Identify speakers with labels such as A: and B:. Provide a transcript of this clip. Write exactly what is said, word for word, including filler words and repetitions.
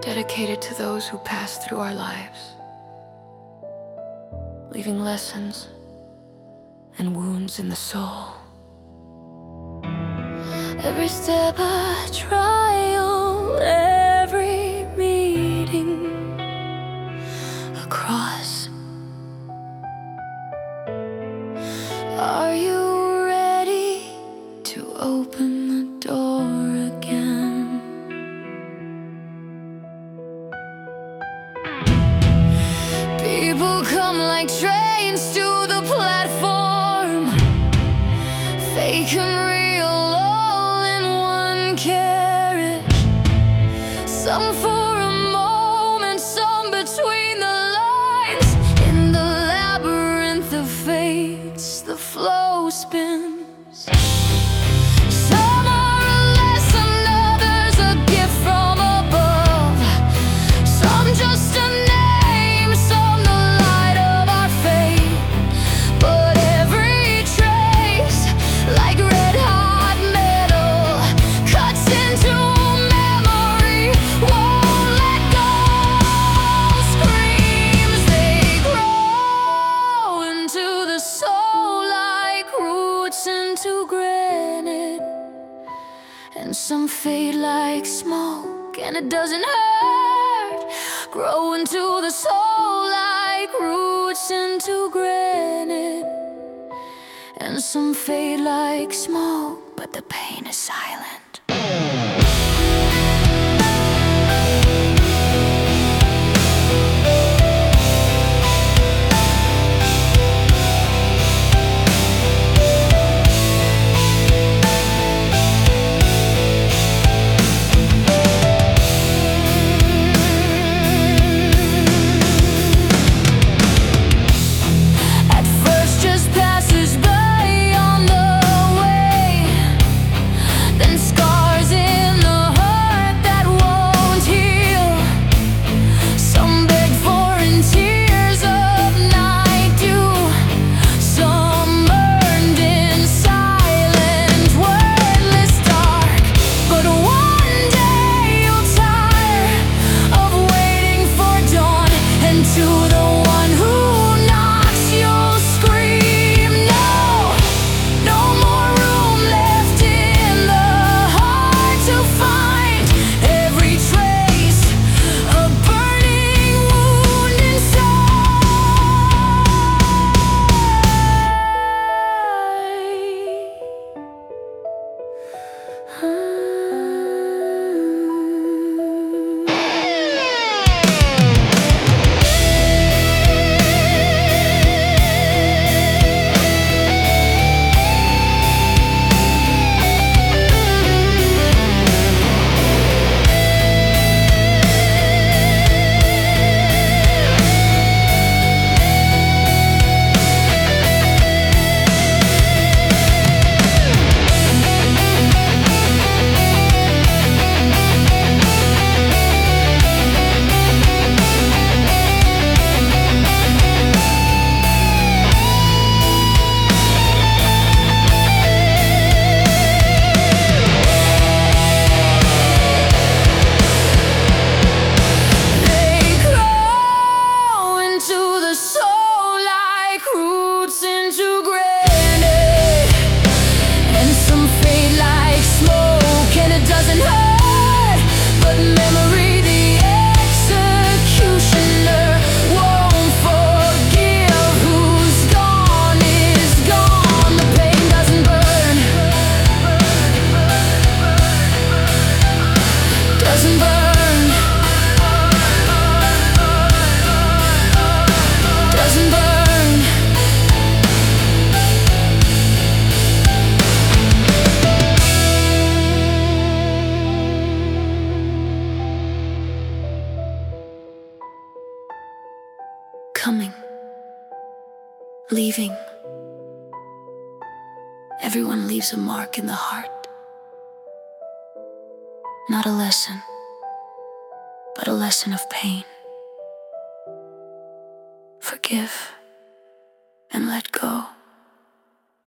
A: dedicated to those who passed through our lives, leaving lessons and wounds in the soul. Every step a trial, every meeting, a cross. Are you ready to open the door again? People come like trains to the platform, fake and real, all in one carriage. Some for a moment, some between the lines. In the labyrinth of fates, the flow spins. Some are a lesson, others a gift from above. Some just a name, some the light of our fate. But every trace, like red hot metal, cuts into memory, won't let go. Screams, they grow into the soul like roots into granite. And some fade like smoke, and it doesn't hurt. Grow into the soul like roots into granite. And some fade like smoke, but the pain is silent. At first just passes by on the way, then scars in the heart that won't heal. Some beg for in tears of night dew, some burned in silent, wordless dark. But one day you'll tire of waiting for dawn, and to the one who knocks you'll scream, no, no more room left in the heart to find every trace, a burning wound inside. They grow into the soul like roots into granite. And some fade like smoke, and it doesn't hurt. But memory, the executioner, won't forgive. Who's gone is gone. The pain doesn't burn, doesn't burn, doesn't burn. Coming, leaving. Everyone leaves a mark in the heart. Not a lesson, but a lesson of pain. Forgive and let go.